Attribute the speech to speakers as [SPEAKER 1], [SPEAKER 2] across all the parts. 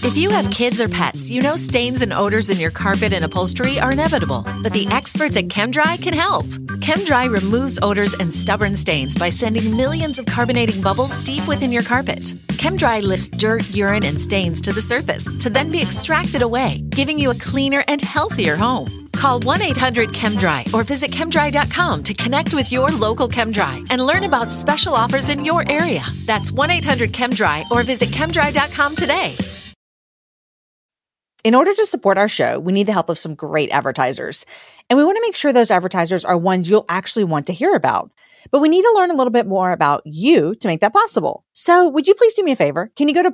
[SPEAKER 1] If you have kids or pets, you know stains and odors in your carpet and upholstery are inevitable, but the experts at ChemDry can help. ChemDry removes odors and stubborn stains by sending millions of carbonating bubbles deep within your carpet. ChemDry lifts dirt, urine, and stains to the surface to then be extracted away, giving you a cleaner and healthier home. Call 1-800-ChemDry or visit chemdry.com to connect with your local ChemDry and learn about special offers in your area. That's 1-800-ChemDry or visit chemdry.com today.
[SPEAKER 2] In order to support our show, we need the help of some great advertisers. And we want to make sure those advertisers are ones you'll actually want to hear about. But we need to learn a little bit more about you to make that possible. So would you please do me a favor? Can you go to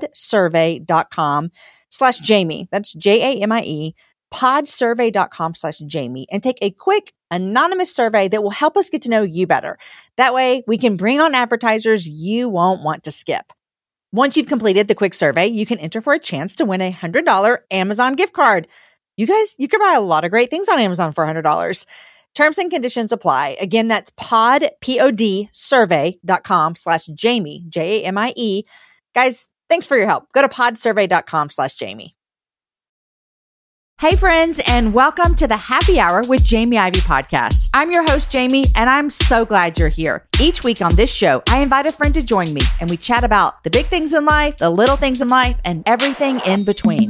[SPEAKER 2] podsurvey.com/Jamie? That's Jamie. podsurvey.com/Jamie and take a quick anonymous survey that will help us get to know you better. That way we can bring on advertisers you won't want to skip. Once you've completed the quick survey, you can enter for a chance to win a $100 Amazon gift card. You guys, you can buy a lot of great things on Amazon for $100. Terms and conditions apply. Again, that's podsurvey.com/Jamie, Jamie. Guys, thanks for your help. Go to podsurvey.com/Jamie. Hey friends, and welcome to the Happy Hour with Jamie Ivey podcast. I'm your host, Jamie, and I'm so glad you're here. Each week on this show, I invite a friend to join me, and we chat about the big things in life, the little things in life, and everything in between.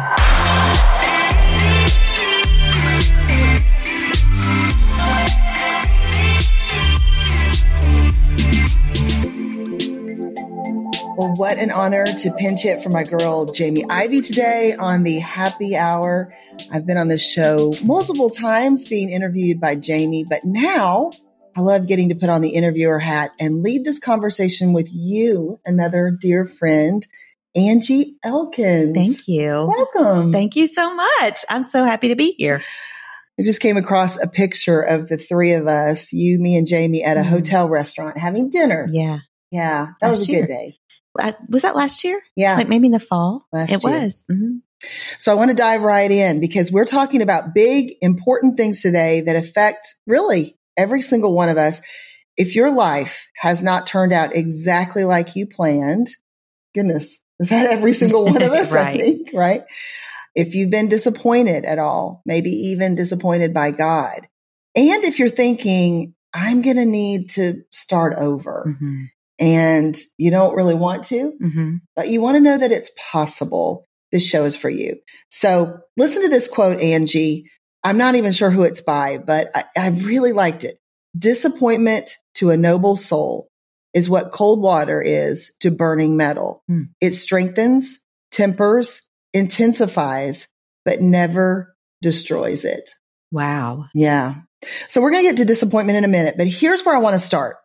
[SPEAKER 3] Well, what an honor to pinch hit for my girl, Jamie Ivey, today on the Happy Hour. I've been on this show multiple times being interviewed by Jamie, but now I love getting to put on the interviewer hat and lead this conversation with you, another dear friend, Angie Elkins.
[SPEAKER 4] Thank you.
[SPEAKER 3] Welcome.
[SPEAKER 4] Thank you so much. I'm so happy to be here.
[SPEAKER 3] I just came across a picture of the three of us, you, me, and Jamie, at a hotel restaurant having dinner.
[SPEAKER 4] Yeah.
[SPEAKER 3] Yeah. That was a good day.
[SPEAKER 4] Was that last year?
[SPEAKER 3] Yeah.
[SPEAKER 4] Like maybe in the fall?
[SPEAKER 3] Last year.
[SPEAKER 4] It was. Mm-hmm.
[SPEAKER 3] So I want to dive right in because we're talking about big, important things today that affect really every single one of us. If your life has not turned out exactly like you planned, goodness, is that every single one of us,
[SPEAKER 4] Right.
[SPEAKER 3] I think, right? If you've been disappointed at all, maybe even disappointed by God. And if you're thinking, I'm going to need to start over.
[SPEAKER 4] Mm-hmm.
[SPEAKER 3] And you don't really want to, but you want to know that it's possible. This show is for you. So listen to this quote, Angie. I'm not even sure who it's by, but I really liked it. Disappointment to a noble soul is what cold water is to burning metal. It strengthens, tempers, intensifies, but never destroys it.
[SPEAKER 4] Wow.
[SPEAKER 3] Yeah. So we're going to get to disappointment in a minute, but here's where I want to start.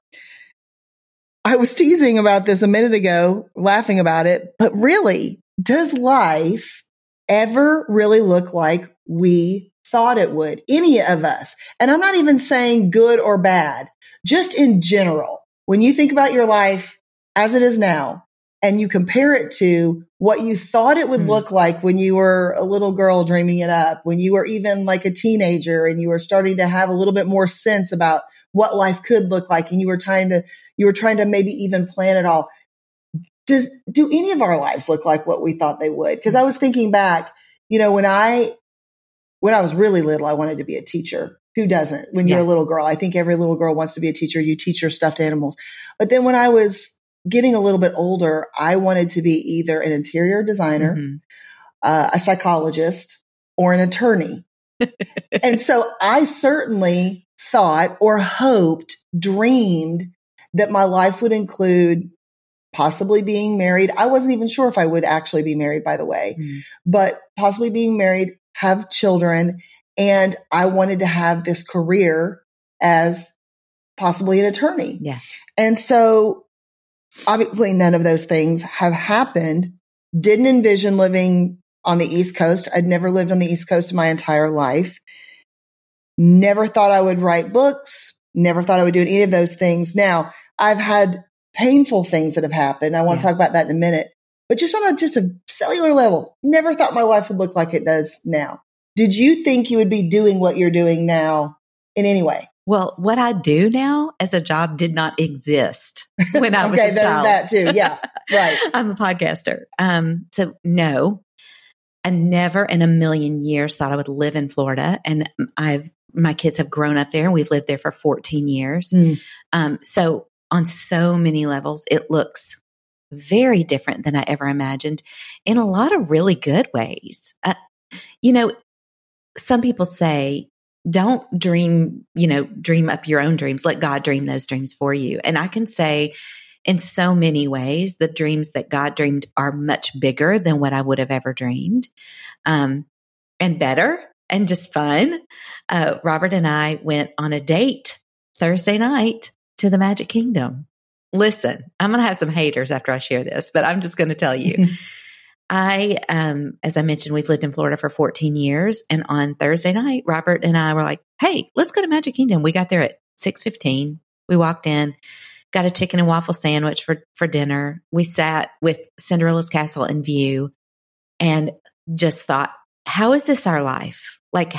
[SPEAKER 3] I was teasing about this a minute ago, laughing about it, but really, does life ever really look like we thought it would? Any of us. And I'm not even saying good or bad, just in general. When you think about your life as it is now, and you compare it to what you thought it would look like when you were a little girl dreaming it up, when you were even like a teenager and you were starting to have a little bit more sense about what life could look like, and you were trying to maybe even plan it all. Do any of our lives look like what we thought they would? Because I was thinking back, when I was really little, I wanted to be a teacher. Who doesn't? When you're a little girl, I think every little girl wants to be a teacher. You teach your stuffed animals. But then when I was getting a little bit older, I wanted to be either an interior designer, a psychologist, or an attorney. And so I certainly thought or hoped, dreamed that my life would include possibly being married. I wasn't even sure if I would actually be married, by the way, but possibly being married, have children. And I wanted to have this career as possibly an attorney.
[SPEAKER 4] Yeah.
[SPEAKER 3] And so obviously none of those things have happened. Didn't envision living on the East Coast. I'd never lived on the East Coast in my entire life. Never thought I would write books. Never thought I would do any of those things. Now, I've had painful things that have happened. I want to talk about that in a minute. But just on a cellular level, never thought my life would look like it does now. Did you think you would be doing what you're doing now in any way?
[SPEAKER 4] Well, what I do now as a job did not exist when I was a child.
[SPEAKER 3] That too. Yeah. Right.
[SPEAKER 4] I'm a podcaster. So no, I never in a million years thought I would live in Florida. And my kids have grown up there and we've lived there for 14 years. So on so many levels, it looks very different than I ever imagined in a lot of really good ways. Some people say, don't dream up your own dreams. Let God dream those dreams for you. And I can say in so many ways, the dreams that God dreamed are much bigger than what I would have ever dreamed, and better and just fun. Robert and I went on a date Thursday night to the Magic Kingdom. Listen, I'm going to have some haters after I share this, but I'm just going to tell you. As I mentioned, we've lived in Florida for 14 years. And on Thursday night, Robert and I were like, hey, let's go to Magic Kingdom. We got there at 6:15. We walked in, got a chicken and waffle sandwich for dinner. We sat with Cinderella's Castle in view and just thought, how is this our life? Like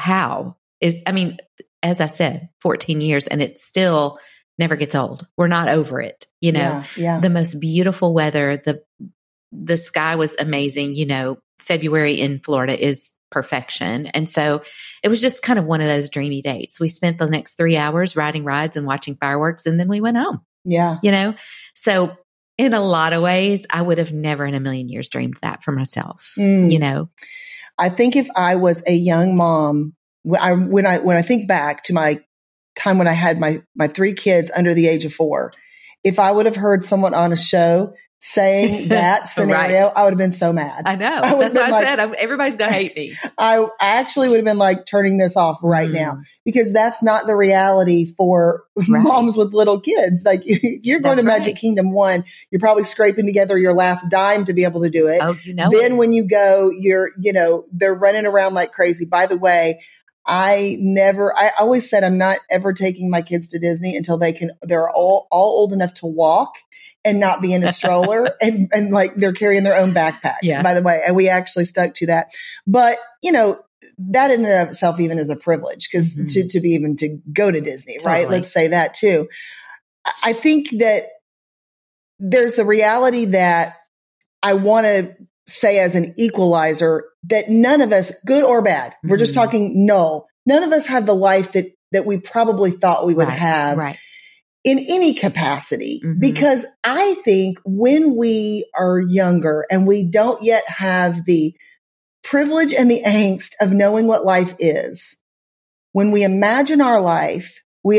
[SPEAKER 4] as I said, 14 years and it still never gets old. We're not over it. The most beautiful weather, the sky was amazing. February in Florida is perfection. And so it was just kind of one of those dreamy dates. We spent the next 3 hours riding rides and watching fireworks, and then we went home.
[SPEAKER 3] Yeah.
[SPEAKER 4] So in a lot of ways, I would have never in a million years dreamed that for myself.
[SPEAKER 3] I think if I was a young mom, when I think back to my time when I had my 3 kids under the age of 4, if I would have heard someone on a show saying that scenario, right, I would have been so mad.
[SPEAKER 4] I know. That's what I said. Everybody's going to hate me.
[SPEAKER 3] I actually would have been like turning this off right now, because that's not the reality for moms with little kids. Like if you're going to Magic Kingdom, one, you're probably scraping together your last dime to be able to do it.
[SPEAKER 4] Oh,
[SPEAKER 3] then when you go, they're running around like crazy. By the way, I always said I'm not ever taking my kids to Disney until they're all old enough to walk and not be in a stroller and like they're carrying their own backpack, by the way. And we actually stuck to that. But, that in and of itself even is a privilege, because to go to Disney, totally, right? Let's say that too. I think that there's the reality that I want to say as an equalizer that none of us, good or bad, we're just talking null. None of us have the life that we probably thought we would have in any capacity. Because I think when we are younger and we don't yet have the privilege and the angst of knowing what life is, when we imagine our life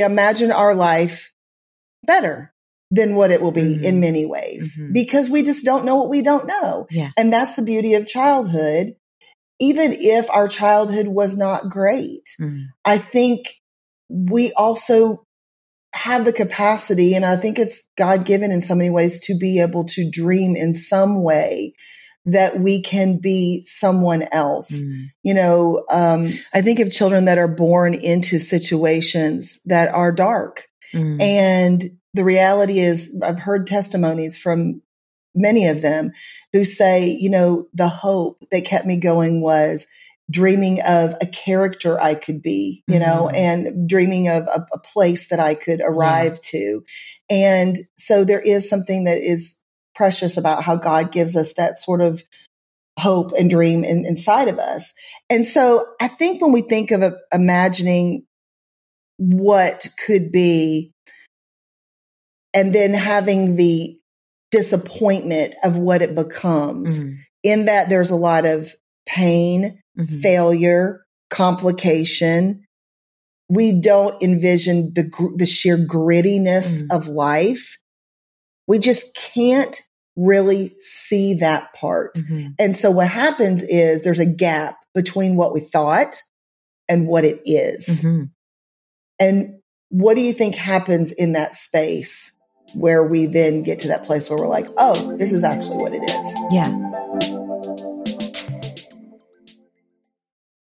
[SPEAKER 3] better than what it will be in many ways, because we just don't know what we don't know.
[SPEAKER 4] Yeah.
[SPEAKER 3] And that's the beauty of childhood. Even if our childhood was not great, I think we also have the capacity, and I think it's God-given in so many ways, to be able to dream in some way that we can be someone else. I think of children that are born into situations that are dark. And the reality is, I've heard testimonies from many of them who say, the hope that kept me going was dreaming of a character I could be, and dreaming of a place that I could arrive to. And so there is something that is precious about how God gives us that sort of hope and dream inside of us. And so I think when we think of imagining what could be, and then having the disappointment of what it becomes, in that there's a lot of pain, failure, complication. We don't envision the sheer grittiness of life. We just can't really see that part. And so what happens is there's a gap between what we thought and what it is. And what do you think happens in that space where we then get to that place where we're like, oh, this is actually what it is?
[SPEAKER 4] Yeah.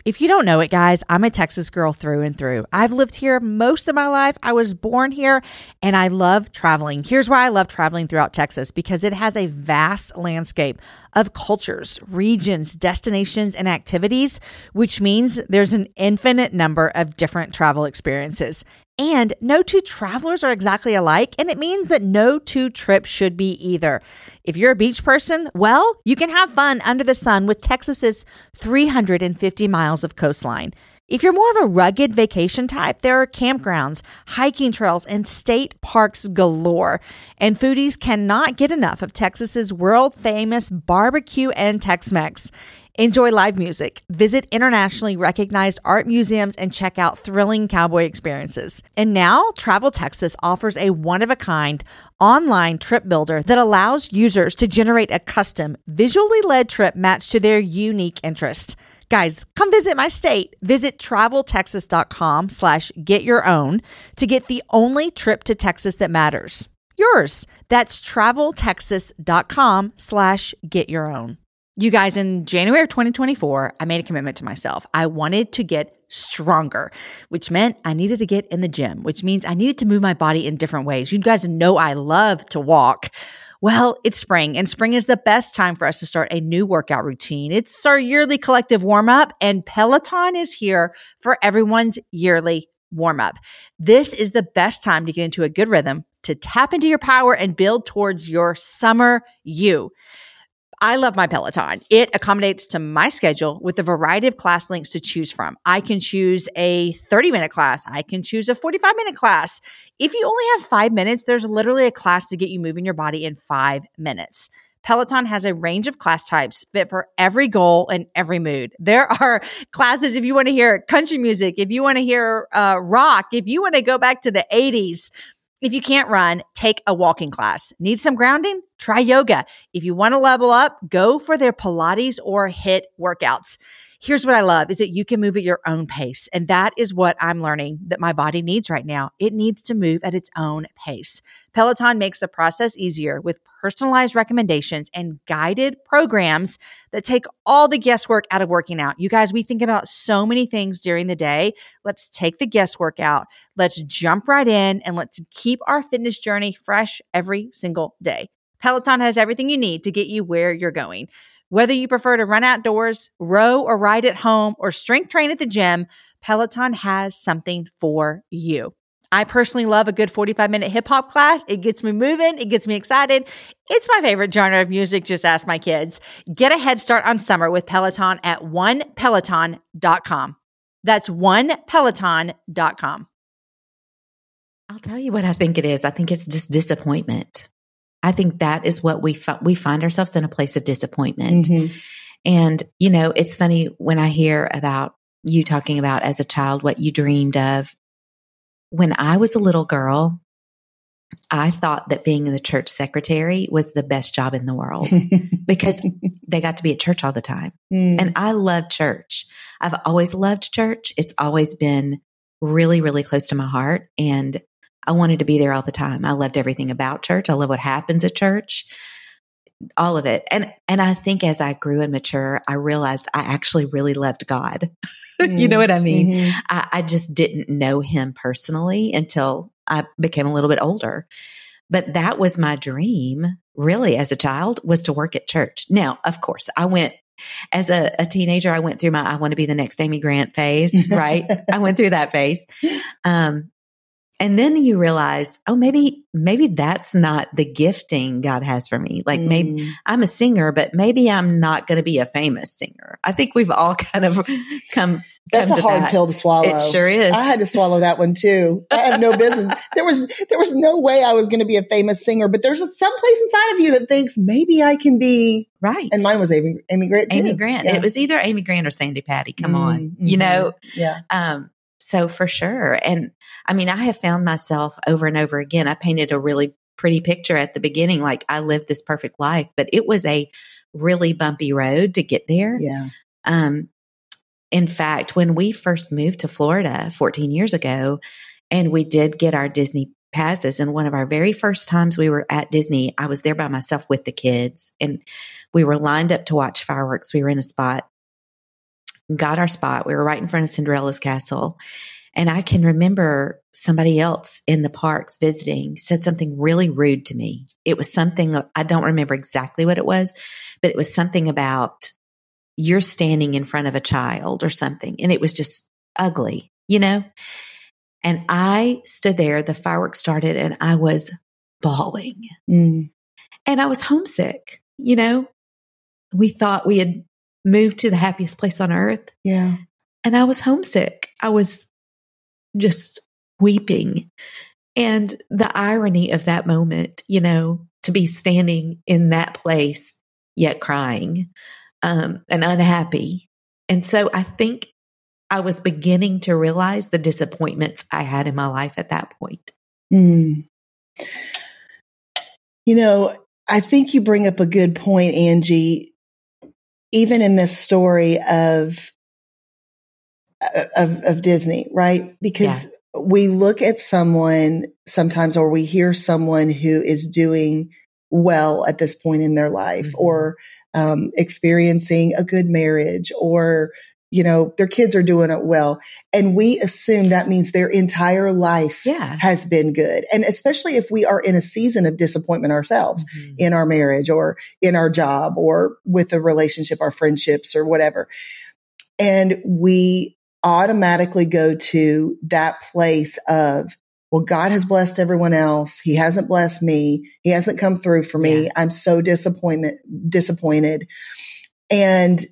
[SPEAKER 2] If you don't know it, guys, I'm a Texas girl through and through. I've lived here most of my life. I was born here and I love traveling. Here's why I love traveling throughout Texas, because it has a vast landscape of cultures, regions, destinations, and activities, which means there's an infinite number of different travel experiences. And no two travelers are exactly alike, and it means that no two trips should be either. If you're a beach person, well, you can have fun under the sun with Texas's 350 miles of coastline. If you're more of a rugged vacation type, there are campgrounds, hiking trails, and state parks galore. And foodies cannot get enough of Texas's world-famous barbecue and Tex-Mex. Enjoy live music, visit internationally recognized art museums, and check out thrilling cowboy experiences. And now, Travel Texas offers a one-of-a-kind online trip builder that allows users to generate a custom, visually led trip matched to their unique interests. Guys, come visit my state. Visit traveltexas.com/getyourown to get the only trip to Texas that matters. Yours. That's traveltexas.com/getyourown. You guys, in January of 2024, I made a commitment to myself. I wanted to get stronger, which meant I needed to get in the gym, which means I needed to move my body in different ways. You guys know I love to walk. Well, it's spring, and spring is the best time for us to start a new workout routine. It's our yearly collective warm-up, and Peloton is here for everyone's yearly warm-up. This is the best time to get into a good rhythm, to tap into your power and build towards your summer you. I love my Peloton. It accommodates to my schedule with a variety of class links to choose from. I can choose a 30-minute class. I can choose a 45-minute class. If you only have 5 minutes, there's literally a class to get you moving your body in 5 minutes. Peloton has a range of class types fit for every goal and every mood. There are classes if you want to hear country music, if you want to hear rock, if you want to go back to the 80s. If you can't run, take a walking class. Need some grounding? Try yoga. If you want to level up, go for their Pilates or HIIT workouts. Here's what I love is that you can move at your own pace. And that is what I'm learning that my body needs right now. It needs to move at its own pace. Peloton makes the process easier with personalized recommendations and guided programs that take all the guesswork out of working out. You guys, we think about so many things during the day. Let's take the guesswork out. Let's jump right in and let's keep our fitness journey fresh every single day. Peloton has everything you need to get you where you're going. Whether you prefer to run outdoors, row or ride at home, or strength train at the gym, Peloton has something for you. I personally love a good 45-minute hip hop class. It gets me moving. It gets me excited. It's my favorite genre of music. Just ask my kids. Get a head start on summer with Peloton at onepeloton.com. That's onepeloton.com.
[SPEAKER 4] I'll tell you what I think it is. I think it's just disappointment. I think that is what we find ourselves in a place of disappointment. Mm-hmm. And, you know, it's funny when I hear about you talking about as a child, what you dreamed of. When I was a little girl, I thought that being the church secretary was the best job in the world because they got to be at church all the time. And I love church. I've always loved church. It's always been really, really close to my heart. And I wanted to be there all the time. I loved everything about church. I love what happens at church, all of it. And I think as I grew and mature, I realized I actually really loved God. You know what I mean? Mm-hmm. I just didn't know him personally until I became a little bit older. But that was my dream really as a child, was to work at church. Now, of course, I went as a teenager, I went through my, I want to be the next Amy Grant phase, right? I went through that phase. And then you realize, oh, maybe that's not the gifting God has for me. Like maybe I'm a singer, but maybe I'm not going to be a famous singer. I think we've all kind of come.
[SPEAKER 3] That's a hard pill to swallow.
[SPEAKER 4] It sure is.
[SPEAKER 3] I had to swallow that one too. I had no business. There was no way I was going to be a famous singer, but there's some place inside of you that thinks maybe I can be.
[SPEAKER 4] Right.
[SPEAKER 3] And mine was Amy Grant too.
[SPEAKER 4] Amy Grant. Yeah. It was either Amy Grant or Sandy Patty. Come on. You know?
[SPEAKER 3] Yeah.
[SPEAKER 4] So for sure. And I mean, I have found myself over and over again. I painted a really pretty picture at the beginning, like I lived this perfect life, but it was a really bumpy road to get there.
[SPEAKER 3] Yeah.
[SPEAKER 4] In fact, when we first moved to Florida 14 years ago, and we did get our Disney passes, and one of our very first times we were at Disney, I was there by myself with the kids, and we were lined up to watch fireworks. We were in a spot. got our spot. We were right in front of Cinderella's castle. And I can remember somebody else in the parks visiting said something really rude to me. It was something, I don't remember exactly what it was, but it was something about you're standing in front of a child or something. And it was just ugly, you know? And I stood there, the fireworks started, and I was bawling. And I was homesick, you know? We thought we had moved to the happiest place on earth.
[SPEAKER 3] Yeah.
[SPEAKER 4] And I was homesick. I was just weeping. And the irony of that moment, you know, to be standing in that place, yet crying, and unhappy. And so I think I was beginning to realize the disappointments I had in my life at that point.
[SPEAKER 3] You know, I think you bring up a good point, Angie, even in this story of Disney, right? Because we look at someone sometimes, or we hear someone who is doing well at this point in their life, or experiencing a good marriage, or, you know, their kids are doing it well. And we assume that means their entire life has been good. And especially if we are in a season of disappointment ourselves in our marriage, or in our job, or with a relationship, our friendships, or whatever. And we automatically go to that place of, well, God has blessed everyone else. He hasn't blessed me. He hasn't come through for me. I'm so disappointed. And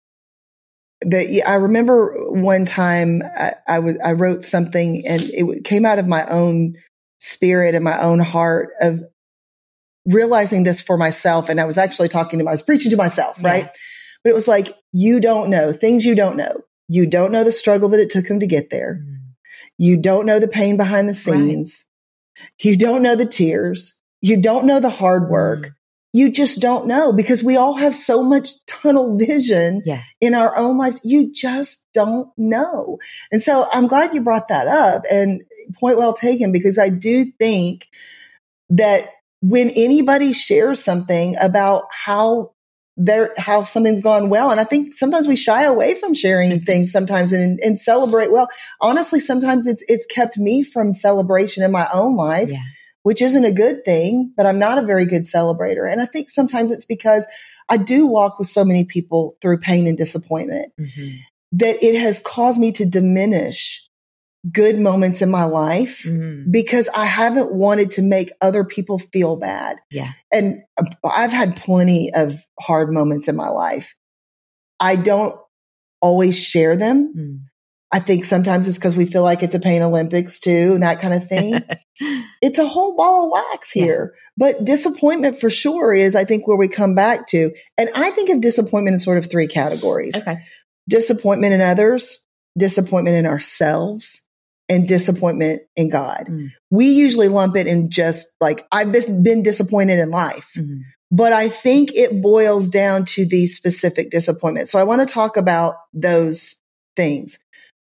[SPEAKER 3] I remember one time I wrote something, and it came out of my own spirit and my own heart of realizing this for myself. And I was actually I was preaching to myself, right? But it was like, you don't know things you don't know. You don't know the struggle that it took him to get there. You don't know the pain behind the scenes. You don't know the tears. You don't know the hard work. You just don't know, because we all have so much tunnel vision in our own lives. You just don't know. And so I'm glad you brought that up, and point well taken, because I do think that when anybody shares something about how something's gone well. And I think sometimes we shy away from sharing things sometimes and celebrate well. Honestly, sometimes it's kept me from celebration in my own life, which isn't a good thing, but I'm not a very good celebrator. And I think sometimes it's because I do walk with so many people through pain and disappointment that it has caused me to diminish good moments in my life because I haven't wanted to make other people feel bad. And I've had plenty of hard moments in my life. I don't always share them. I think sometimes it's because we feel like it's a pain Olympics too, and that kind of thing. It's a whole ball of wax here. But disappointment for sure is, I think, where we come back to. And I think of disappointment in sort of three categories. Disappointment in others, disappointment in ourselves, and disappointment in God. We usually lump it in just like, I've been disappointed in life. But I think it boils down to these specific disappointments. So I want to talk about those things.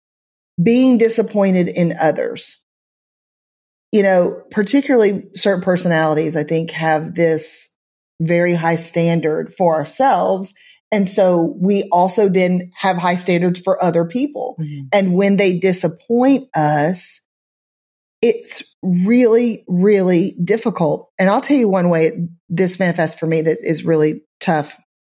[SPEAKER 3] Being disappointed in others. You know, particularly certain personalities, I think, have this very high standard for ourselves. And so we also then have high standards for other people. And when they disappoint us, it's really, really difficult. And I'll tell you one way this manifests for me that is really tough.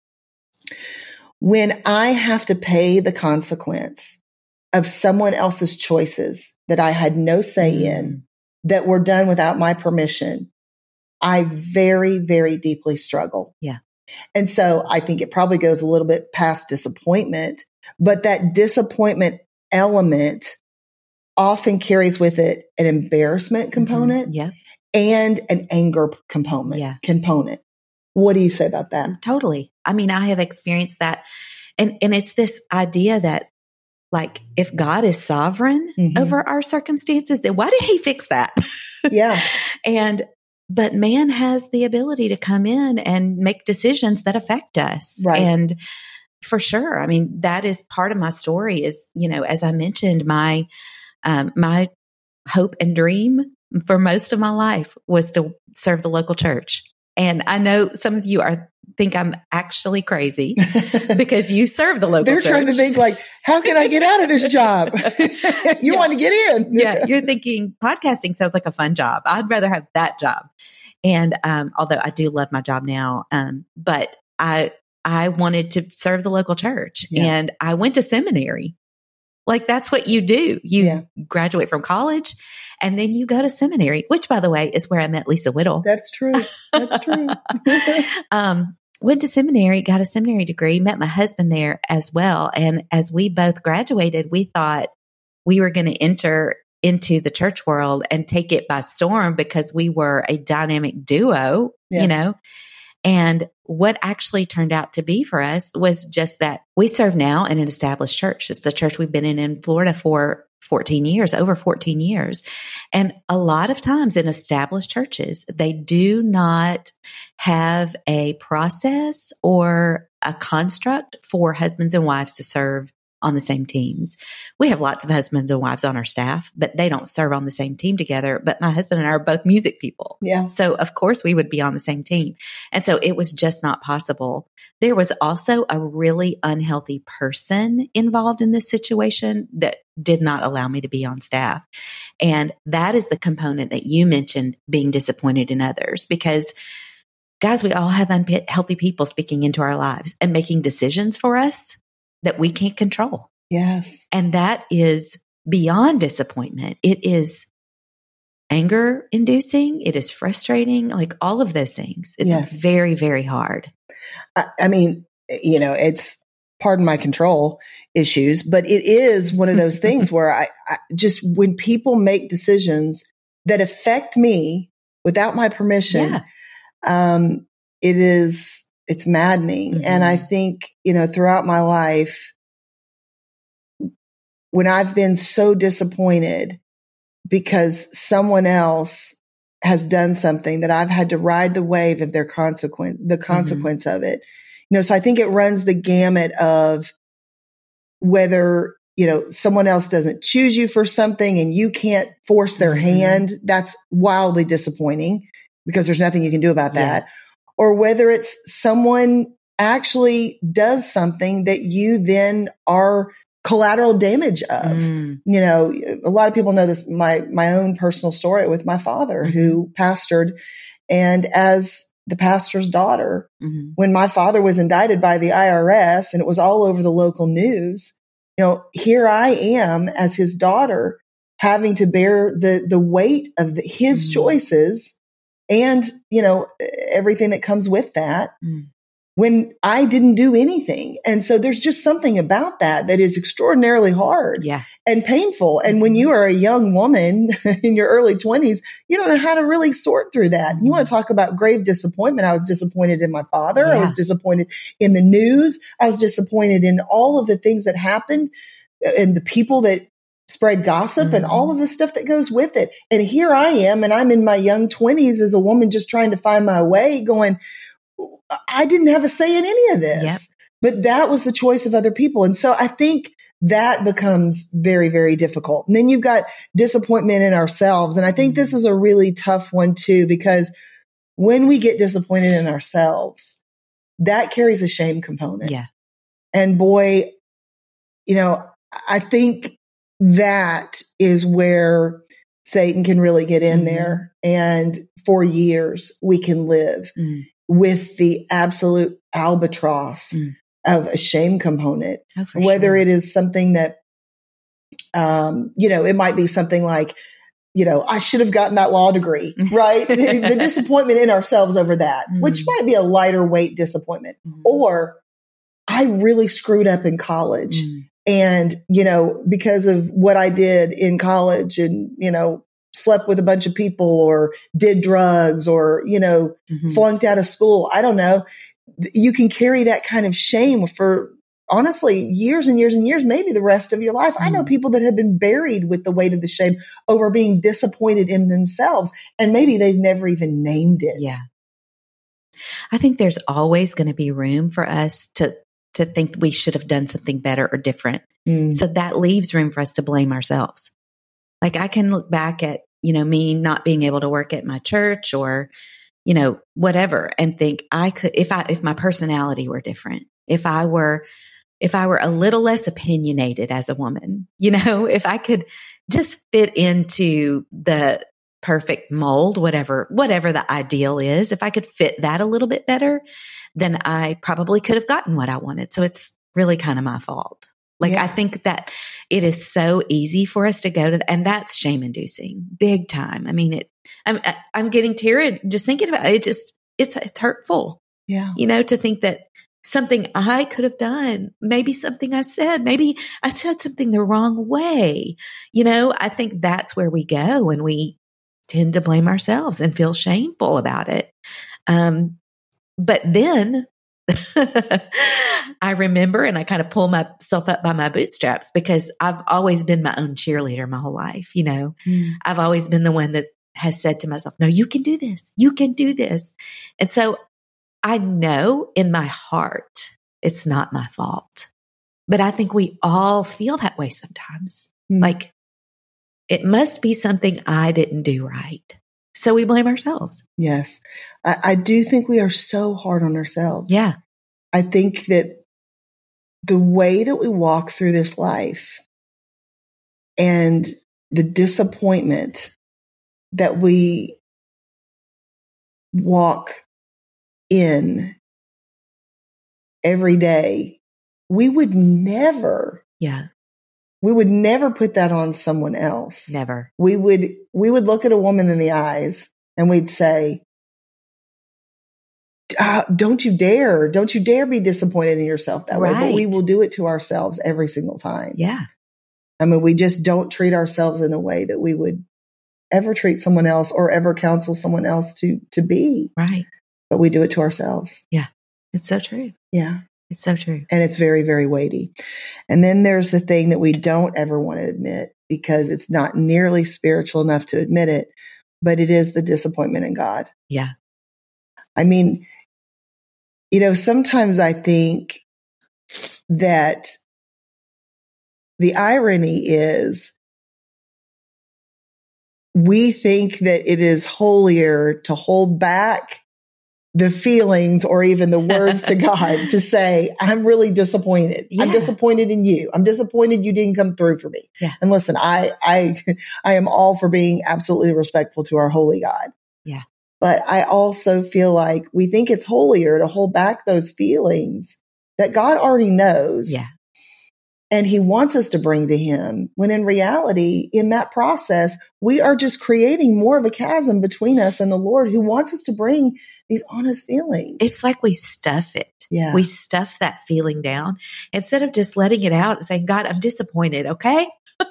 [SPEAKER 3] When I have to pay the consequence of someone else's choices that I had no say in, that were done without my permission, I very, very deeply struggle. And so I think it probably goes a little bit past disappointment, but that disappointment element often carries with it an embarrassment component and an anger component. What do you say about that?
[SPEAKER 4] Totally. I mean, I have experienced that. And it's this idea that, like, if God is sovereign over our circumstances, then why did he fix that? But man has the ability to come in and make decisions that affect us. And for sure, I mean, that is part of my story is, you know, as I mentioned, my hope and dream for most of my life was to serve the local church. And I know some of you are think I'm actually crazy because you serve the local
[SPEAKER 3] They're
[SPEAKER 4] church.
[SPEAKER 3] trying to think like, how can I get out of this job? You want to get in.
[SPEAKER 4] Yeah. You're thinking podcasting sounds like a fun job. I'd rather have that job. And, although I do love my job now, but I wanted to serve the local church and I went to seminary. Like that's what you do. You graduate from college and then you go to seminary, which by the way is where I met Lisa Whittle.
[SPEAKER 3] That's true. That's true.
[SPEAKER 4] Went to seminary, got a seminary degree, met my husband there as well. And as we both graduated, we thought we were going to enter into the church world and take it by storm because we were a dynamic duo, you know. And what actually turned out to be for us was just that we serve now in an established church. It's the church we've been in Florida for 14 years, over 14 years. And a lot of times in established churches, they do not have a process or a construct for husbands and wives to serve on the same teams. We have lots of husbands and wives on our staff, but they don't serve on the same team together. But my husband and I are both music people.
[SPEAKER 3] Yeah.
[SPEAKER 4] So of course we would be on the same team. And so it was just not possible. There was also a really unhealthy person involved in this situation that did not allow me to be on staff. And that is the component that you mentioned, being disappointed in others, because guys, we all have unhealthy people speaking into our lives and making decisions for us that we can't control.
[SPEAKER 3] Yes.
[SPEAKER 4] And that is beyond disappointment. It is anger inducing. It is frustrating, like all of those things. It's very, very hard.
[SPEAKER 3] I mean, you know, it's pardon my control issues, but it is one of those things where I just, when people make decisions that affect me without my permission, it's maddening. Mm-hmm. And I think, you know, throughout my life, when I've been so disappointed because someone else has done something that I've had to ride the wave of the consequence of it. You know, so I think it runs the gamut of whether, you know, someone else doesn't choose you for something and you can't force their hand. That's wildly disappointing because there's nothing you can do about that. Or whether it's someone actually does something that you then are collateral damage of. You know, a lot of people know this, my own personal story with my father who pastored. And as the pastor's daughter, when my father was indicted by the IRS and it was all over the local news, you know, here I am as his daughter having to bear the weight of his choices and, you know, everything that comes with that when I didn't do anything. And so there's just something about that is extraordinarily hard and painful. And when you are a young woman in your early 20s, you don't know how to really sort through that. You want to talk about grave disappointment. I was disappointed in my father. I was disappointed in the news. I was disappointed in all of the things that happened and the people that spread gossip and all of the stuff that goes with it. And here I am, and I'm in my young 20s as a woman just trying to find my way going, I didn't have a say in any of this, but that was the choice of other people. And so I think that becomes very, very difficult. And then you've got disappointment in ourselves. And I think this is a really tough one too, because when we get disappointed in ourselves, that carries a shame component. Yeah. And boy, you know, I think that is where Satan can really get in there. And for years we can live with the absolute albatross of a shame component, whether it is something that, you know, it might be something like, you know, I should have gotten that law degree, right? The disappointment in ourselves over that, which might be a lighter weight disappointment, or I really screwed up in college. And, you know, because of what I did in college and, you know, slept with a bunch of people or did drugs or, you know, flunked out of school. I don't know. You can carry that kind of shame for honestly years and years and years, maybe the rest of your life. I know people that have been buried with the weight of the shame over being disappointed in themselves. And maybe they've never even named it.
[SPEAKER 4] Yeah. I think there's always going to be room for us to think we should have done something better or different. So that leaves room for us to blame ourselves. Like I can look back at, you know, me not being able to work at my church or, whatever, and think I could, if my personality were different, if I were a little less opinionated as a woman, if I could just fit into the perfect mold, whatever the ideal is, if I could fit that a little bit better, then I probably could have gotten what I wanted. So it's really kind of my fault. I think that it is so easy for us to go to, and that's shame inducing big time. I mean, I'm getting teary just thinking about it. It's hurtful.
[SPEAKER 3] Yeah.
[SPEAKER 4] To think that something I could have done, maybe something maybe I said something the wrong way. I think that's where we go, and we tend to blame ourselves and feel shameful about it. But then I remember, and I kind of pull myself up by my bootstraps, because I've always been my own cheerleader my whole life. I've always been the one that has said to myself, no, you can do this. You can do this. And so I know in my heart, it's not my fault, but I think we all feel that way sometimes. Like it must be something I didn't do right. So we blame ourselves.
[SPEAKER 3] Yes. I do think we are so hard on ourselves.
[SPEAKER 4] Yeah.
[SPEAKER 3] I think that the way that we walk through this life and the disappointment that we walk in every day, we would never put that on someone else.
[SPEAKER 4] Never.
[SPEAKER 3] We would look at a woman in the eyes and we'd say, don't you dare be disappointed in yourself that way. But we will do it to ourselves every single time.
[SPEAKER 4] Yeah.
[SPEAKER 3] I mean, we just don't treat ourselves in a way that we would ever treat someone else or ever counsel someone else to be.
[SPEAKER 4] Right.
[SPEAKER 3] But we do it to ourselves.
[SPEAKER 4] Yeah. It's so true.
[SPEAKER 3] Yeah.
[SPEAKER 4] It's so true.
[SPEAKER 3] And it's very, very weighty. And then there's the thing that we don't ever want to admit, because it's not nearly spiritual enough to admit it, but it is the disappointment in God.
[SPEAKER 4] Yeah.
[SPEAKER 3] I mean, sometimes I think that the irony is we think that it is holier to hold back the feelings or even the words to God to say, I'm really disappointed. Yeah. I'm disappointed in you. I'm disappointed you didn't come through for me.
[SPEAKER 4] Yeah.
[SPEAKER 3] And listen, I am all for being absolutely respectful to our holy God.
[SPEAKER 4] Yeah.
[SPEAKER 3] But I also feel like we think it's holier to hold back those feelings that God already knows.
[SPEAKER 4] Yeah.
[SPEAKER 3] And he wants us to bring to him, when in reality, in that process, we are just creating more of a chasm between us and the Lord, who wants us to bring these honest feelings.
[SPEAKER 4] It's like we stuff it.
[SPEAKER 3] Yeah.
[SPEAKER 4] We stuff that feeling down instead of just letting it out and saying, God, I'm disappointed. Okay.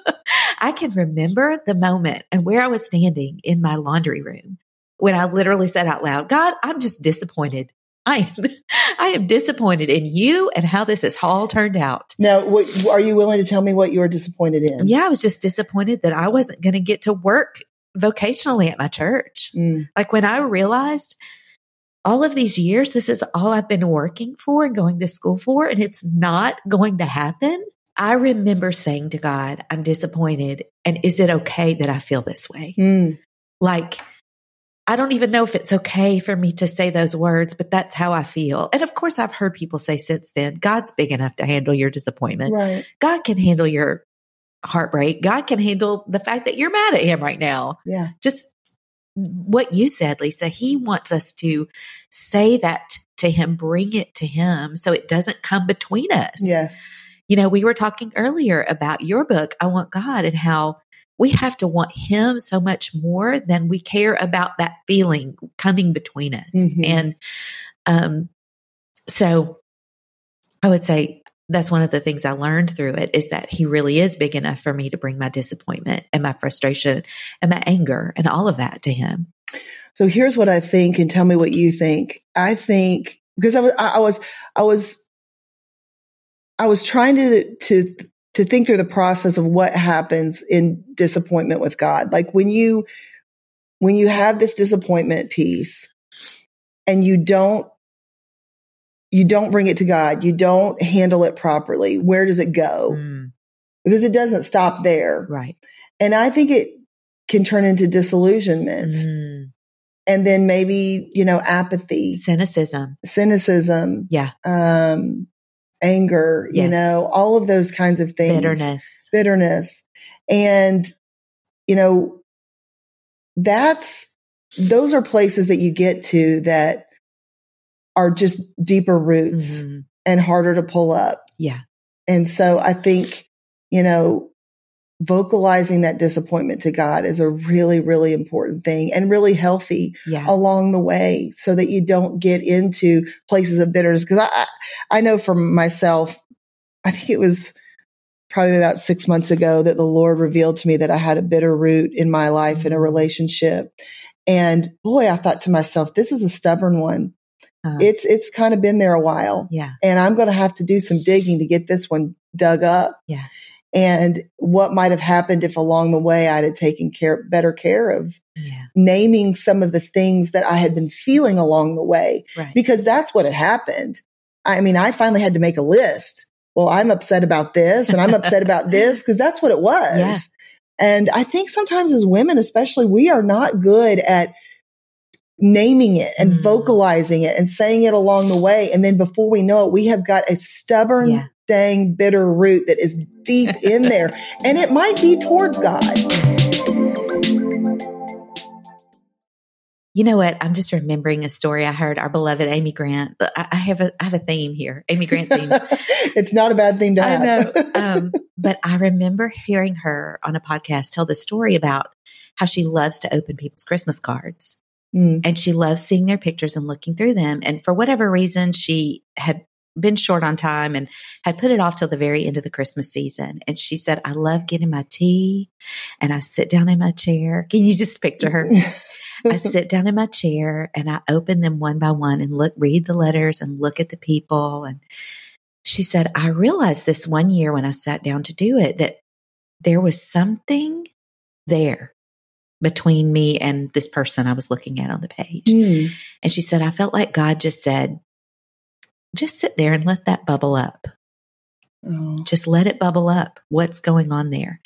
[SPEAKER 4] I can remember the moment and where I was standing in my laundry room when I literally said out loud, God, I'm just disappointed. I am disappointed in you and how this has all turned out.
[SPEAKER 3] Now, are you willing to tell me what you were disappointed in?
[SPEAKER 4] Yeah, I was just disappointed that I wasn't going to get to work vocationally at my church. Like when I realized all of these years, this is all I've been working for and going to school for, and it's not going to happen. I remember saying to God, I'm disappointed. And is it okay that I feel this way? Like, I don't even know if it's okay for me to say those words, but that's how I feel. And of course, I've heard people say since then, God's big enough to handle your disappointment.
[SPEAKER 3] Right.
[SPEAKER 4] God can handle your heartbreak. God can handle the fact that you're mad at him right now.
[SPEAKER 3] Yeah.
[SPEAKER 4] Just what you said, Lisa, he wants us to say that to him, bring it to him so it doesn't come between us.
[SPEAKER 3] Yes.
[SPEAKER 4] We were talking earlier about your book, I Want God, and how we have to want him so much more than we care about that feeling coming between us.
[SPEAKER 3] Mm-hmm.
[SPEAKER 4] And so I would say that's one of the things I learned through it, is that he really is big enough for me to bring my disappointment and my frustration and my anger and all of that to him.
[SPEAKER 3] So here's what I think, and tell me what you think. I think, because I was trying to think through the process of what happens in disappointment with God. Like when you have this disappointment piece and you don't bring it to God, you don't handle it properly, where does it go? Because it doesn't stop there.
[SPEAKER 4] Right.
[SPEAKER 3] And I think it can turn into disillusionment. And then maybe, apathy,
[SPEAKER 4] cynicism.
[SPEAKER 3] Yeah. Anger,
[SPEAKER 4] Yes.
[SPEAKER 3] all of those kinds of things. Bitterness. And, those are places that you get to that are just deeper roots and harder to pull up.
[SPEAKER 4] Yeah.
[SPEAKER 3] And so I think, vocalizing that disappointment to God is a really, really important thing and really healthy along the way so that you don't get into places of bitterness. Because I know for myself, I think it was probably about 6 months ago that the Lord revealed to me that I had a bitter root in my life in a relationship. And boy, I thought to myself, this is a stubborn one. It's kind of been there a while.
[SPEAKER 4] Yeah.
[SPEAKER 3] And I'm going to have to do some digging to get this one dug up.
[SPEAKER 4] Yeah.
[SPEAKER 3] And what might have happened if along the way I'd have taken better care of naming some of the things that I had been feeling along the way, because that's what had happened. I mean, I finally had to make a list. Well, I'm upset about this and I'm upset about this, because that's what it was.
[SPEAKER 4] Yeah.
[SPEAKER 3] And I think sometimes as women, especially, we are not good at naming it and vocalizing it and saying it along the way. And then before we know it, we have got a stubborn, dang bitter root that is deep in there. And it might be towards God.
[SPEAKER 4] You know what? I'm just remembering a story I heard our beloved Amy Grant. I have a theme here, Amy Grant theme.
[SPEAKER 3] It's not a bad theme to have.
[SPEAKER 4] I know. But I remember hearing her on a podcast tell the story about how she loves to open people's Christmas cards. And she loves seeing their pictures and looking through them. And for whatever reason, she had been short on time and had put it off till the very end of the Christmas season. And she said, I love getting my tea and I sit down in my chair. Can you just picture her? I sit down in my chair and I open them one by one and read the letters and look at the people. And she said, I realized this one year when I sat down to do it, that there was something there between me and this person I was looking at on the page. And she said, I felt like God just said, just sit there and let that bubble up. Just let it bubble up. What's going on there?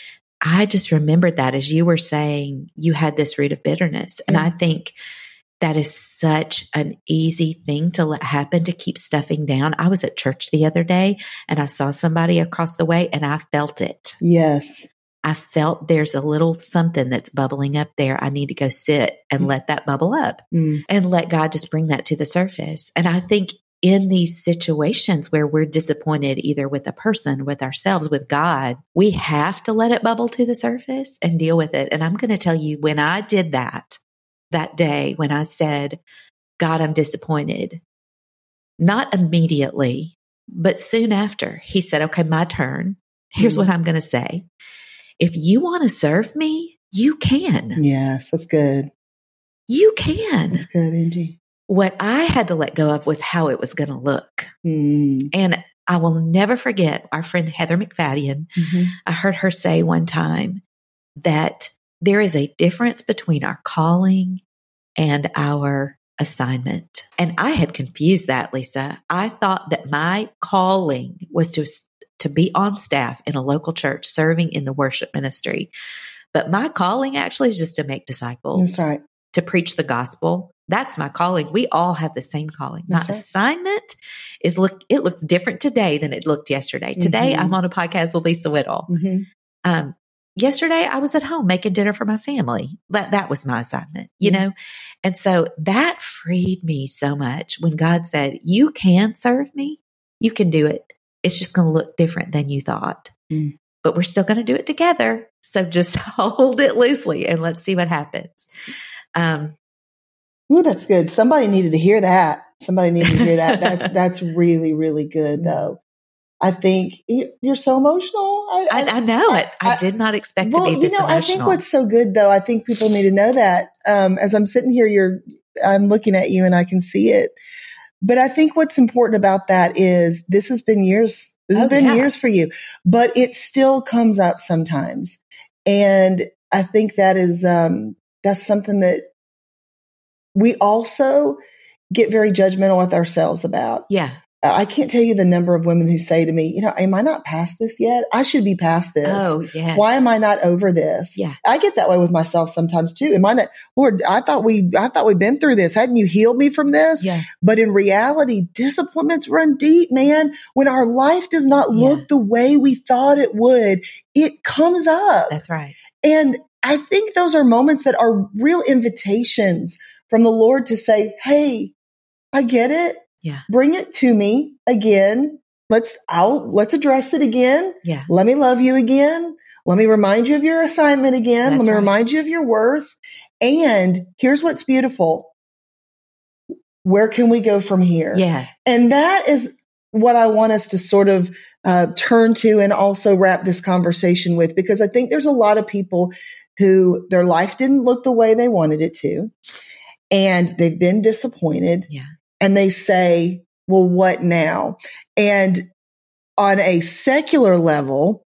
[SPEAKER 4] I just remembered that as you were saying, you had this root of bitterness. And I think that is such an easy thing to let happen, to keep stuffing down. I was at church the other day and I saw somebody across the way and I felt it.
[SPEAKER 3] Yes.
[SPEAKER 4] I felt there's a little something that's bubbling up there. I need to go sit and let that bubble up and let God just bring that to the surface. And I think in these situations where we're disappointed, either with a person, with ourselves, with God, we have to let it bubble to the surface and deal with it. And I'm going to tell you, when I did that day, when I said, God, I'm disappointed, not immediately, but soon after, he said, okay, my turn. Here's what I'm going to say. If you want to serve me, you can.
[SPEAKER 3] Yes, that's good.
[SPEAKER 4] You can.
[SPEAKER 3] That's good, Angie.
[SPEAKER 4] What I had to let go of was how it was going to look. And I will never forget our friend Heather McFadden. I heard her say one time that there is a difference between our calling and our assignment. And I had confused that, Lisa. I thought that my calling was to be on staff in a local church serving in the worship ministry. But my calling actually is just to make disciples.
[SPEAKER 3] That's right.
[SPEAKER 4] To preach the gospel. That's my calling. We all have the same calling. My assignment is it looks different today than it looked yesterday. Today I'm on a podcast with Lisa Whittle. Yesterday I was at home making dinner for my family. That was my assignment, you know? And so that freed me so much when God said, you can serve me. You can do it. It's just going to look different than you thought, but we're still going to do it together. So just hold it loosely and let's see what happens.
[SPEAKER 3] Ooh, that's good. Somebody needed to hear that. That's really, really good though. I think you're so emotional.
[SPEAKER 4] I know it. I did not expect to be this emotional.
[SPEAKER 3] I think what's so good though, I think people need to know that, as I'm sitting here, I'm looking at you and I can see it. But I think what's important about that is this has been years. This has been years for you, but it still comes up sometimes. And I think that is, that's something that we also get very judgmental with ourselves about.
[SPEAKER 4] Yeah.
[SPEAKER 3] I can't tell you the number of women who say to me, am I not past this yet? I should be past this.
[SPEAKER 4] Oh, yes.
[SPEAKER 3] Why am I not over this?
[SPEAKER 4] Yeah.
[SPEAKER 3] I get that way with myself sometimes too. Am I not, Lord, I thought we'd been through this. Hadn't you healed me from this?
[SPEAKER 4] Yeah.
[SPEAKER 3] But in reality, disappointments run deep, man. When our life does not look the way we thought it would, it comes up.
[SPEAKER 4] That's right.
[SPEAKER 3] And I think those are moments that are real invitations from the Lord to say, hey, I get it.
[SPEAKER 4] Yeah.
[SPEAKER 3] Bring it to me again. Let's address it again.
[SPEAKER 4] Yeah.
[SPEAKER 3] Let me love you again. Let me remind you of your assignment again.
[SPEAKER 4] That's
[SPEAKER 3] Let me
[SPEAKER 4] right.
[SPEAKER 3] remind you of your worth. And here's what's beautiful. Where can we go from here?
[SPEAKER 4] Yeah.
[SPEAKER 3] And that is what I want us to sort of turn to and also wrap this conversation with, because I think there's a lot of people who their life didn't look the way they wanted it to, and they've been disappointed.
[SPEAKER 4] Yeah.
[SPEAKER 3] And they say, well, what now? And on a secular level,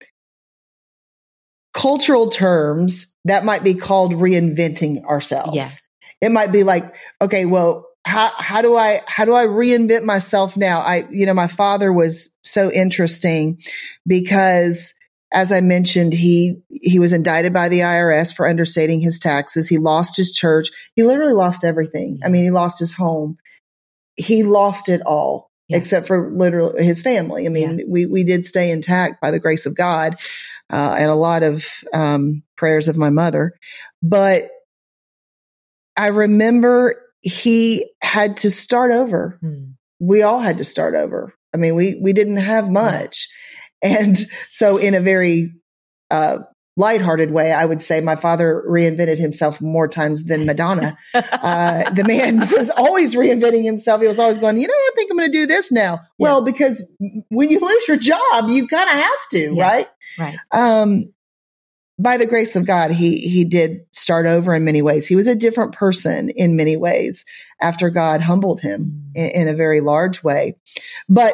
[SPEAKER 3] cultural terms, that might be called reinventing ourselves.
[SPEAKER 4] Yeah.
[SPEAKER 3] It might be like, okay, well, how do I reinvent myself now? My father was so interesting because, as I mentioned, he was indicted by the IRS for understating his taxes. He lost his church. He literally lost everything. I mean, he lost his home. He lost it all, except for literally his family. I mean, we did stay intact by the grace of God, and a lot of prayers of my mother. But I remember he had to start over. We all had to start over. I mean, we didn't have much. And so in a very lighthearted way, I would say my father reinvented himself more times than Madonna. The man was always reinventing himself. He was always going, I think I'm going to do this now. Yeah. Well, because when you lose your job, you kind of have to, right?
[SPEAKER 4] Right.
[SPEAKER 3] By the grace of God, he did start over in many ways. He was a different person in many ways after God humbled him in a very large way. But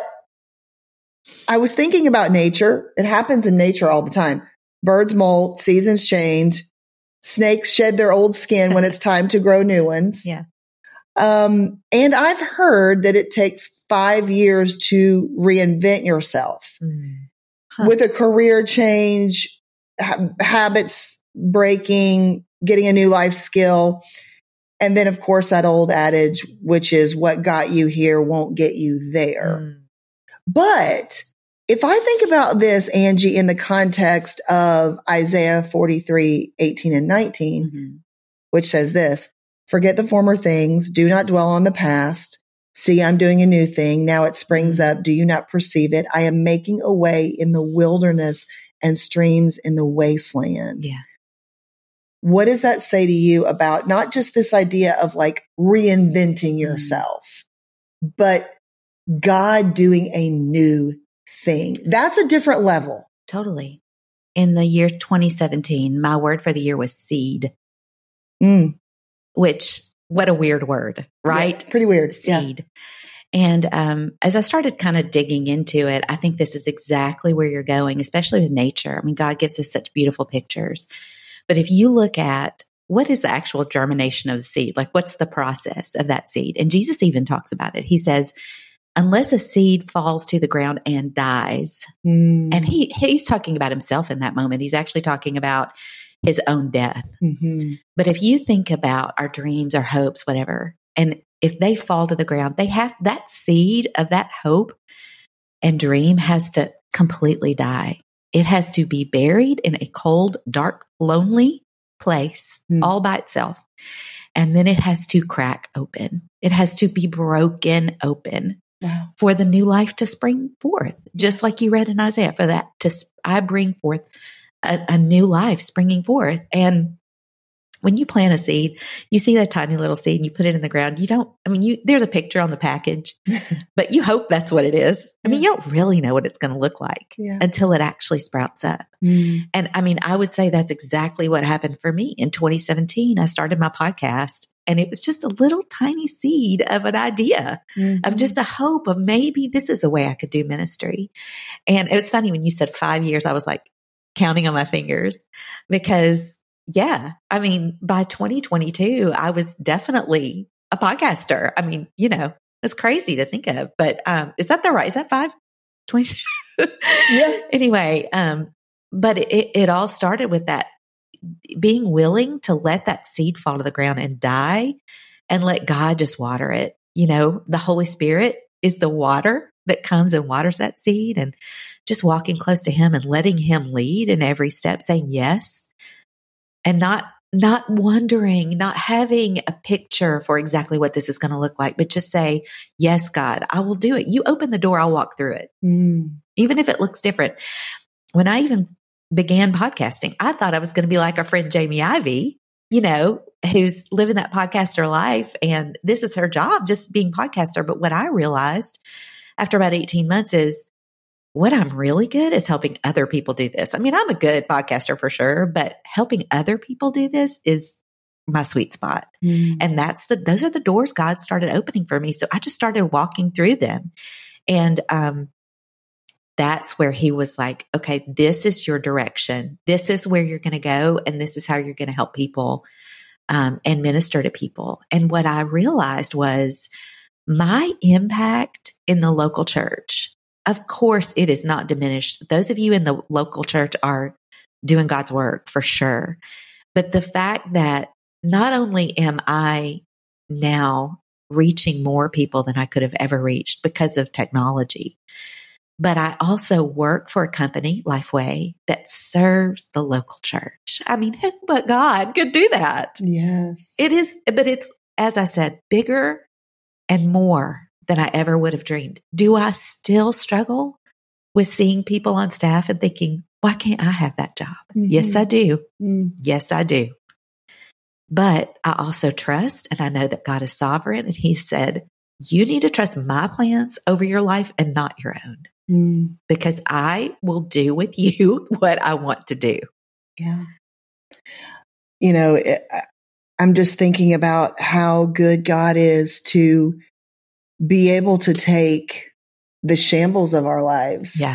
[SPEAKER 3] I was thinking about nature. It happens in nature all the time. Birds molt, seasons change, snakes shed their old skin when it's time to grow new ones.
[SPEAKER 4] Yeah.
[SPEAKER 3] And I've heard that it takes 5 years to reinvent yourself with a career change, habits breaking, getting a new life skill. And then, of course, that old adage, which is what got you here won't get you there. But if I think about this, Angie, in the context of Isaiah 43, 18 and 19, which says this, forget the former things, do not dwell on the past. See, I'm doing a new thing. Now it springs up. Do you not perceive it? I am making a way in the wilderness and streams in the wasteland.
[SPEAKER 4] Yeah. What
[SPEAKER 3] does that say to you about not just this idea of like reinventing yourself, but God doing a new thing? That's a different level.
[SPEAKER 4] Totally. In the year 2017, my word for the year was seed, which, what a weird word, right?
[SPEAKER 3] Yeah, pretty weird.
[SPEAKER 4] Seed. Yeah. And as I started kind of digging into it, I think this is exactly where you're going, especially with nature. I mean, God gives us such beautiful pictures. But if you look at what is the actual germination of the seed, like what's the process of that seed? And Jesus even talks about it. He says, unless a seed falls to the ground and dies, and he's talking about himself in that moment. He's actually talking about his own death. But if you think about our dreams, our hopes, whatever, and if they fall to the ground, they have that seed of that hope and dream has to completely die. It has to be buried in a cold, dark, lonely place all by itself. And then it has to crack open. It has to be broken open for the new life to spring forth. Just like you read in Isaiah, for that I bring forth a new life springing forth. And when you plant a seed, you see that tiny little seed and you put it in the ground. There's a picture on the package, but you hope that's what it is. I mean, you don't really know what it's going to look like until it actually sprouts up. And I would say that's exactly what happened for me in 2017. I started my podcast and it was just a little tiny seed of an idea of just a hope of maybe this is a way I could do ministry. And it was funny when you said 5 years, I was like counting on my fingers because by 2022, I was definitely a podcaster. It's crazy to think of, but is that the right? Is that 5?
[SPEAKER 3] Yeah.
[SPEAKER 4] Anyway, but it all started with that being willing to let that seed fall to the ground and die and let God just water it. You know, the Holy Spirit is the water that comes and waters that seed, and just walking close to him and letting him lead in every step, saying yes, and not wondering, not having a picture for exactly what this is going to look like, but just say, yes, God, I will do it. You open the door, I'll walk through it. Even if it looks different. When I even began podcasting, I thought I was going to be like our friend Jamie Ivey, you know, who's living that podcaster life. And this is her job, just being podcaster. But what I realized after about 18 months is what I'm really good is helping other people do this. I mean, I'm a good podcaster for sure, but helping other people do this is my sweet spot. And those are the doors God started opening for me. So I just started walking through them. And, that's where he was like, okay, this is your direction. This is where you're going to go. And this is how you're going to help people, and minister to people. And what I realized was my impact in the local church. Of course, it is not diminished. Those of you in the local church are doing God's work for sure. But the fact that not only am I now reaching more people than I could have ever reached because of technology, but I also work for a company, Lifeway, that serves the local church. I mean, who but God could do that?
[SPEAKER 3] Yes.
[SPEAKER 4] It is, but it's, as I said, bigger and more than I ever would have dreamed. Do I still struggle with seeing people on staff and thinking, why can't I have that job? Yes, I do. Yes, I do. But I also trust, and I know that God is sovereign, and he said, you need to trust my plans over your life and not your own. Because I will do with you what I want to do.
[SPEAKER 3] Yeah. You know, I'm just thinking about how good God is to be able to take the shambles of our lives.
[SPEAKER 4] Yeah.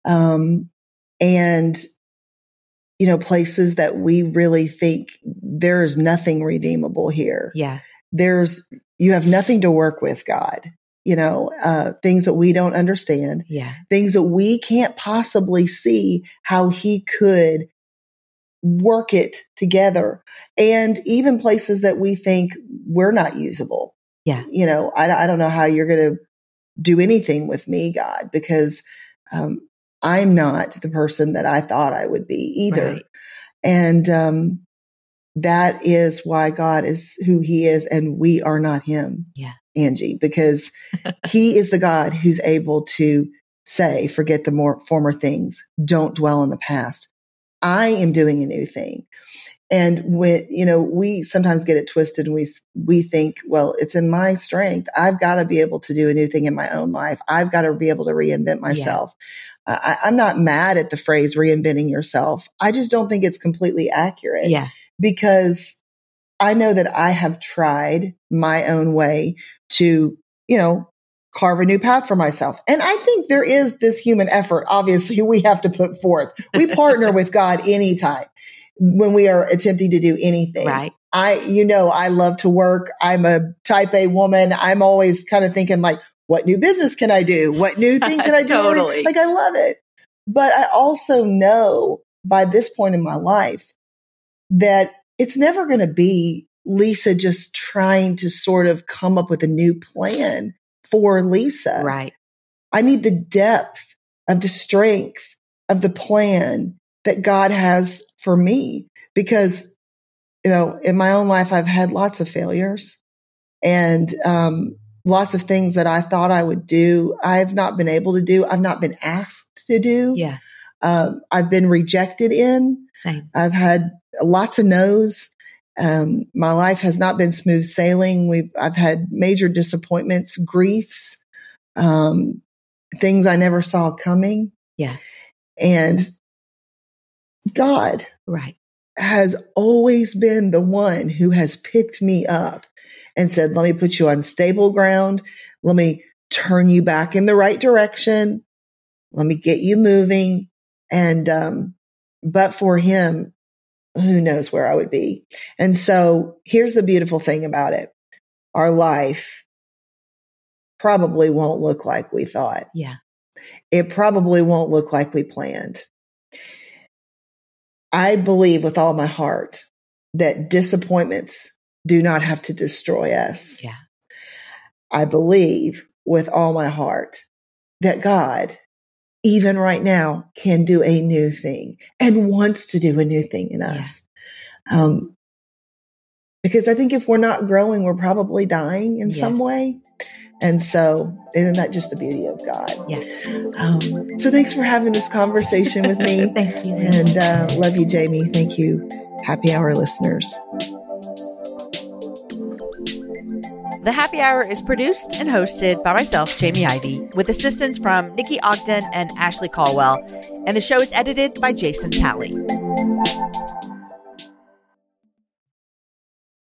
[SPEAKER 3] And, you know, places that we really think there is nothing redeemable here.
[SPEAKER 4] Yeah.
[SPEAKER 3] You have nothing to work with, God. You know, things that we don't understand, things that we can't possibly see how he could work it together. And even places that we think we're not usable.
[SPEAKER 4] Yeah.
[SPEAKER 3] You know, I don't know how you're going to do anything with me, God, because I'm not the person that I thought I would be either. Right. And that is why God is who he is and we are not him.
[SPEAKER 4] Yeah.
[SPEAKER 3] Angie, because he is the God who's able to say, forget the former things. Don't dwell in the past. I am doing a new thing. And when, you know, we sometimes get it twisted and we think, well, it's in my strength. I've got to be able to do a new thing in my own life. I've got to be able to reinvent myself. Yeah. I'm not mad at the phrase reinventing yourself. I just don't think it's completely accurate.
[SPEAKER 4] Yeah.
[SPEAKER 3] Because I know that I have tried my own way to, you know, carve a new path for myself. And I think there is this human effort. Obviously, we have to put forth. We partner with God anytime when we are attempting to do anything.
[SPEAKER 4] Right.
[SPEAKER 3] I love to work. I'm a type A woman. I'm always kind of thinking like, what new business can I do? What new thing can I do?
[SPEAKER 4] Totally.
[SPEAKER 3] Like, I love it. But I also know by this point in my life that it's never going to be Lisa just trying to sort of come up with a new plan for Lisa.
[SPEAKER 4] Right.
[SPEAKER 3] I need the depth of the strength of the plan that God has for me because, you know, in my own life, I've had lots of failures and lots of things that I thought I would do. I've not been able to do. I've not been asked to do.
[SPEAKER 4] Yeah.
[SPEAKER 3] I've been rejected in.
[SPEAKER 4] Same.
[SPEAKER 3] I've had lots of no's. My life has not been smooth sailing. I've had major disappointments, griefs, things I never saw coming.
[SPEAKER 4] Yeah.
[SPEAKER 3] And God has always been the one who has picked me up and said, let me put you on stable ground. Let me turn you back in the right direction. Let me get you moving. And, but for him, who knows where I would be. And so here's the beautiful thing about it. Our life probably won't look like we thought.
[SPEAKER 4] Yeah.
[SPEAKER 3] It probably won't look like we planned. I believe with all my heart that disappointments do not have to destroy us.
[SPEAKER 4] Yeah.
[SPEAKER 3] I believe with all my heart that God, even right now, can do a new thing and wants to do a new thing in us. Because I think if we're not growing, we're probably dying in some way. And so isn't that just the beauty of God?
[SPEAKER 4] Yeah.
[SPEAKER 3] So thanks for having this conversation with me.
[SPEAKER 4] Thank you.
[SPEAKER 3] And love you, Jamie. Thank you, Happy Hour listeners.
[SPEAKER 2] The Happy Hour is produced and hosted by myself, Jamie Ivey, with assistance from Nikki Ogden and Ashley Caldwell. And the show is edited by Jason Talley.